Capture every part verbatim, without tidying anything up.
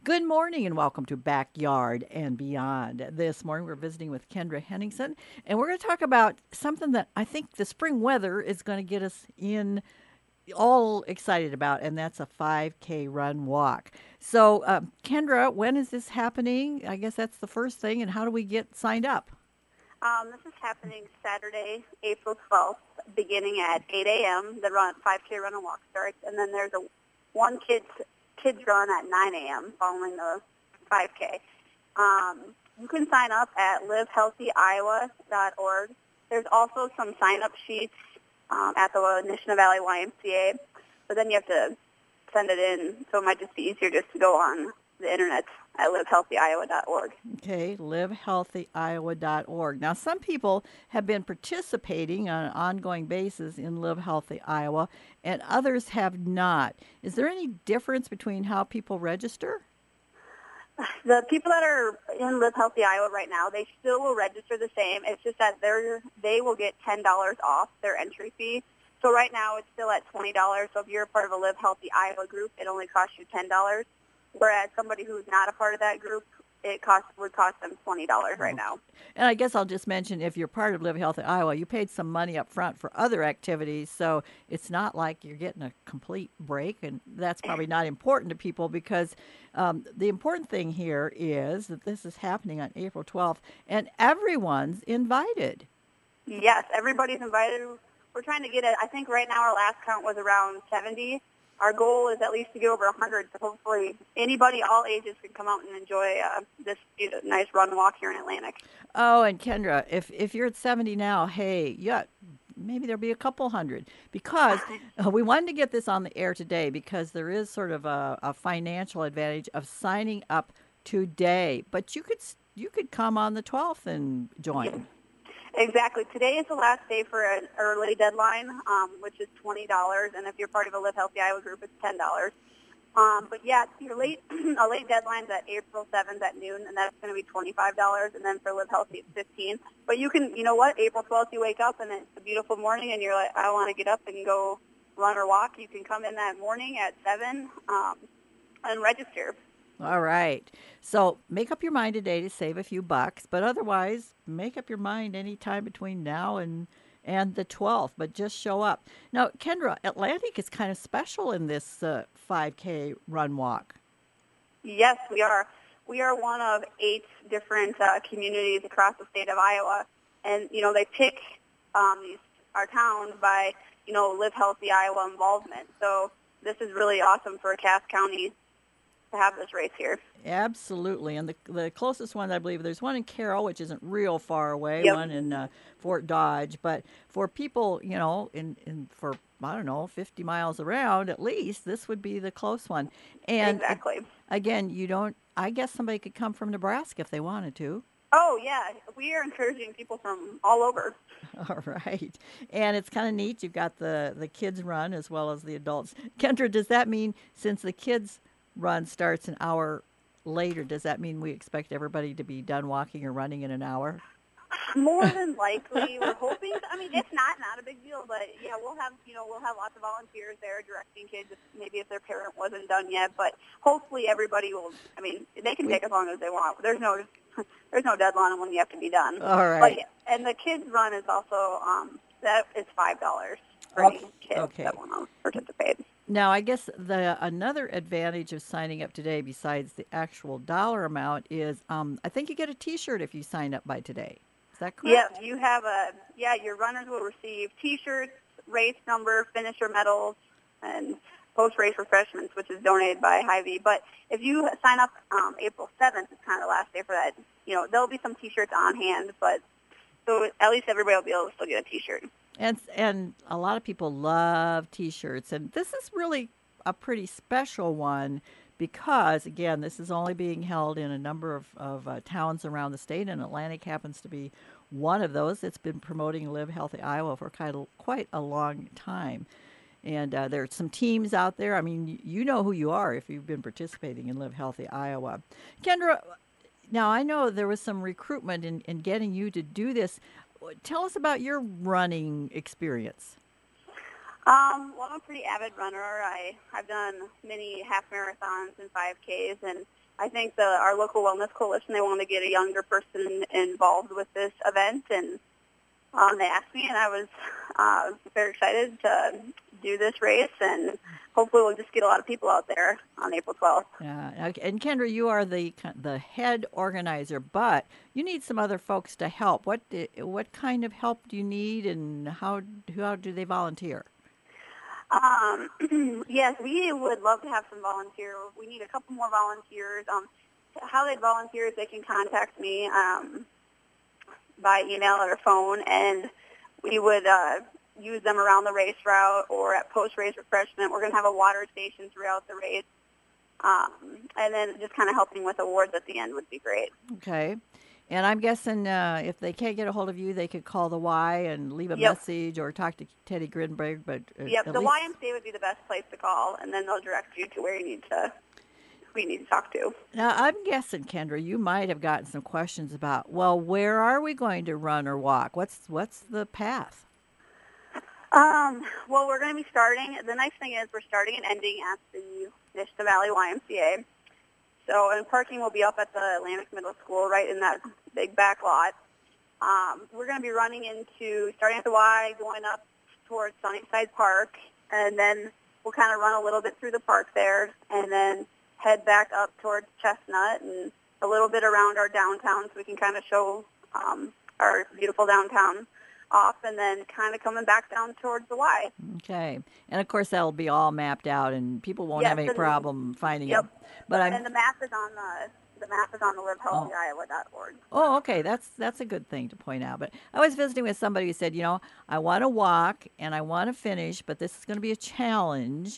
Good morning and welcome to Backyard and Beyond. This morning we're visiting with Kendra Henningsen and we're going to talk about something that I think the spring weather is going to get us in all excited about, and that's a five K run walk. So, um, Kendra, when is this happening? I guess that's the first thing, and how do we get signed up? Um, this is happening Saturday, April twelfth, beginning at eight a m. The run, five K run and walk starts, and then there's a one kids kids run at nine a m following the five K. Um, you can sign up at live healthy iowa dot org. There's also some sign-up sheets um, at the Nishna Valley Y M C A, but then you have to send it in, so it might just be easier just to go on the internet at live healthy iowa dot org. Okay, live healthy iowa dot org. Now, some people have been participating on an ongoing basis in Live Healthy Iowa, and others have not. Is there any difference between how people register? The people that are in Live Healthy Iowa right now, they still will register the same. It's just that they're, they will get ten dollars off their entry fee. So right now it's still at twenty dollars. So if you're a part of a Live Healthy Iowa group, it only costs you ten dollars. Whereas somebody who's not a part of that group, it costs would cost them twenty dollars right now. And I guess I'll just mention, if you're part of Live Healthy Iowa, you paid some money up front for other activities, so it's not like you're getting a complete break, and that's probably not important to people because um, the important thing here is that this is happening on April twelfth, and everyone's invited. Yes, everybody's invited. We're trying to get it. I think right now our last count was around seventy. Our goal is at least to get over one hundred, so hopefully anybody, all ages, can come out and enjoy uh, this you know, nice run and walk here in Atlantic. Oh, and Kendra, if if you're at seventy now, hey, yeah, maybe there'll be a couple hundred because uh, we wanted to get this on the air today because there is sort of a, a financial advantage of signing up today. But you could s- you could come on the twelfth and join. Exactly. Today is the last day for an early deadline, um, which is twenty dollars, and if you're part of a Live Healthy Iowa group, it's ten dollars. Um, but yeah, your late a late deadline's at April seventh at noon, and that's going to be twenty-five dollars. And then for Live Healthy, it's fifteen dollars. But you can, you know what? April twelfth, you wake up and it's a beautiful morning, and you're like, I want to get up and go run or walk. You can come in that morning at seven um, and register. All right. So make up your mind today to save a few bucks, but otherwise make up your mind anytime between now and and the twelfth, but just show up. Now, Kendra, Atlantic is kind of special in this uh, five K run walk. Yes, we are. We are one of eight different uh, communities across the state of Iowa, and you know they pick um, these, our town by you know Live Healthy Iowa involvement. So this is really awesome for Cass County to have this race here. Absolutely. And the, the closest one, I believe, there's one in Carroll, which isn't real far away, Yep, one in uh, Fort Dodge. But for people, you know, in, in for, I don't know, fifty miles around at least, this would be the close one. And uh, exactly. again, you don't, I guess somebody could come from Nebraska if they wanted to. Oh yeah, we are encouraging people from all over. All right. And it's kind of neat. You've got the, the kids run as well as the adults. Kendra, does that mean since the kids run starts an hour later, does that mean we expect everybody to be done walking or running in an hour? More than likely, we're hoping. I mean, if not, not a big deal. But yeah, we'll have you know we'll have lots of volunteers there directing kids. If, maybe if their parent wasn't done yet, but hopefully everybody will. I mean, they can We, take as long as they want. There's no there's no deadline on when you have to be done. all But right. yeah, and the kids run is also um, that is five dollars for Okay. any kids Okay. that want to participate. Now, I guess the another advantage of signing up today, besides the actual dollar amount, is um, I think you get a T-shirt if you sign up by today. Is that Yeah, correct? you have a yeah. Your runners will receive T-shirts, race number, finisher medals, and post-race refreshments, which is donated by Hy-Vee. But if you sign up um, April seventh, it's kind of the last day for that. You know, there'll be some T-shirts on hand, but so at least everybody will be able to still get a T-shirt. And and a lot of people love T-shirts, and this is really a pretty special one because again, this is only being held in a number of, of uh, towns around the state, and Atlantic happens to be one of those that's been promoting Live Healthy Iowa for quite a, quite a long time. And uh, there are some teams out there. I mean, y- you know who you are if you've been participating in Live Healthy Iowa. Kendra, now I know there was some recruitment in, in getting you to do this. Tell us about your running experience. Um, well, I'm a pretty avid runner. I, I've done many half marathons and five Ks, and I think the our local wellness coalition, they want to get a younger person involved with this event, and um, they asked me, and I was uh, very excited to do this race, and hopefully we'll just get a lot of people out there on April twelfth. Yeah, okay. And Kendra, you are the the head organizer, but you need some other folks to help. What do- what kind of help do you need, and how how do they volunteer? Um, yes, we would love to have some volunteers. We need a couple more volunteers. Um, how they'd volunteer is they can contact me um, by email or phone, and we would uh, use them around the race route or at post-race refreshment. We're going to have a water station throughout the race. Um, and then just kind of helping with awards at the end would be great. Okay. And I'm guessing uh, if they can't get a hold of you, they could call the Y and leave a Yep. message or talk to Teddy Grinberg. But uh, Yep, at the least... Y M C A would be the best place to call, and then they'll direct you to where you need to, who you need to talk to. Now, I'm guessing, Kendra, you might have gotten some questions about, well, where are we going to run or walk? What's what's the path? Um, well, we're going to be starting. The nice thing is we're starting and ending at the Nishna Valley Y M C A. So, and parking will be up at the Atlantic Middle School, right in that big back lot. Um, we're going to be running into, starting at the Y, going up towards Sunnyside Park, and then we'll kind of run a little bit through the park there, and then head back up towards Chestnut and a little bit around our downtown so we can kind of show um, our beautiful downtown off, and then kind of coming back down towards the Y. Okay. And, of course, that'll be all mapped out, and people won't Yes, have any and- problem finding Yep. it. But I'm, And the map is on the the map is on the live healthy iowa dot org. oh, okay. That's that's a good thing to point out. But I was visiting with somebody who said, you know, I want to walk and I want to finish, but this is going to be a challenge,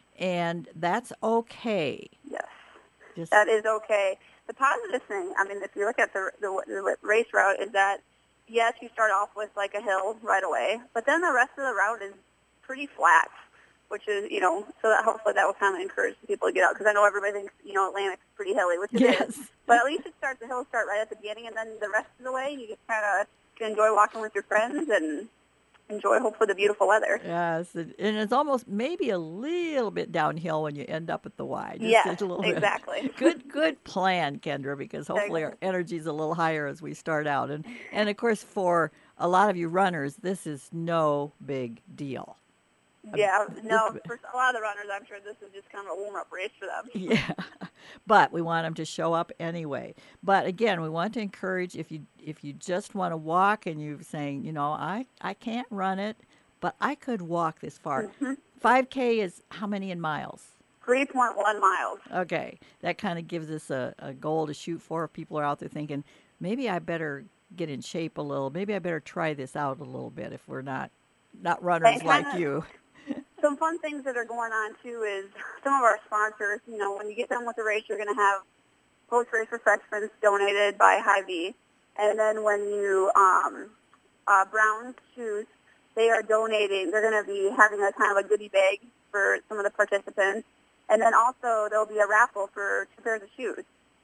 and that's okay. Yes, Just that is okay. The positive thing, I mean, if you look at the, the the race route, is that yes, you start off with like a hill right away, but then the rest of the route is pretty flat, which is, you know, so that hopefully that will kind of encourage people to get out, because I know everybody thinks, you know, Atlantic's pretty hilly, which it yes. is. But at least it starts, the hills start right at the beginning, and then the rest of the way you just kind of can enjoy walking with your friends and enjoy hopefully the beautiful weather. Yes, and and it's almost maybe a little bit downhill when you end up at the Y. Just Yes, a little bit. exactly. Good, good plan, Kendra, because hopefully our energy's a little higher as we start out. And and of course, for a lot of you runners, this is no big deal. Yeah, no, for a lot of the runners, I'm sure this is just kind of a warm-up race for them. Yeah, but we want them to show up anyway. But again, we want to encourage, if you if you just want to walk and you're saying, you know, I, I can't run it, but I could walk this far. Mm-hmm. five K is how many in miles? three point one miles. Okay, that kind of gives us a, a goal to shoot for if people are out there thinking, maybe I better get in shape a little. Maybe I better try this out a little bit if we're not, not runners And like kinda- you. Some fun things that are going on, too, is some of our sponsors, you know, when you get done with the race, you're going to have post-race refreshments donated by Hy-Vee. And then when you, um, uh, Brown Shoes, they are donating, they're going to be having a kind of a goodie bag for some of the participants. And then also there'll be a raffle for two pairs of shoes.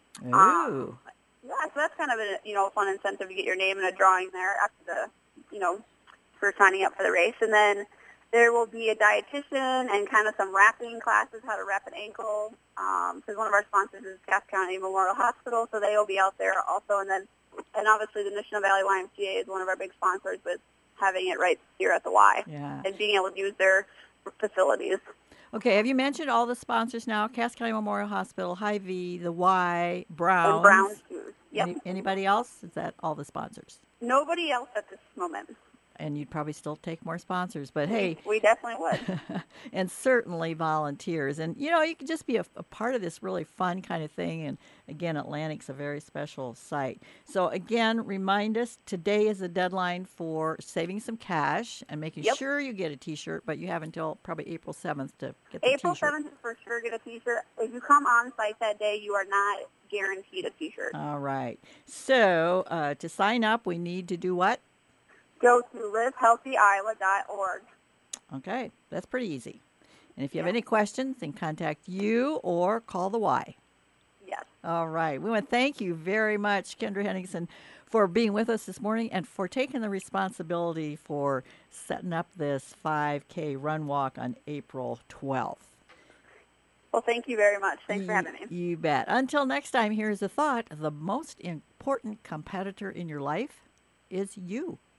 Ooh. Yeah, so that's kind of a, you know, a fun incentive to get your name in a drawing there after the, you know, for signing up for the race. And then there will be a dietitian and kind of some wrapping classes, how to wrap an ankle, because um, one of our sponsors is Cass County Memorial Hospital, so they will be out there also. And then, and obviously the Nishna Valley Y M C A is one of our big sponsors with having it right here at the Y Yeah. and being able to use their facilities. Okay, have you mentioned all the sponsors now? Cass County Memorial Hospital, Hy-Vee, the Y, Browns. And Brown Shoes. Yep. Any, anybody else? Is that all the sponsors? Nobody else at this moment. And you'd probably still take more sponsors, but hey, We definitely would. and certainly volunteers. And, you know, you can just be a, a part of this really fun kind of thing. And again, Atlantic's a very special site. So again, remind us, today is the deadline for saving some cash and making Yep. sure you get a T-shirt, but you have until probably April seventh to get the April T-shirt. seventh is for sure get a T-shirt. If you come on site that day, you are not guaranteed a T-shirt. All right. So uh, to sign up, we need to do what? Go to live healthy iowa dot org. Okay, that's pretty easy. And if you have Yeah. any questions, then contact you or call the Y. Yes. All right. We want to thank you very much, Kendra Henningsen, for being with us this morning and for taking the responsibility for setting up this five K run walk on April twelfth. Well, thank you very much. Thanks for You, having me. you bet. Until next time, here's a thought. The most important competitor in your life is you.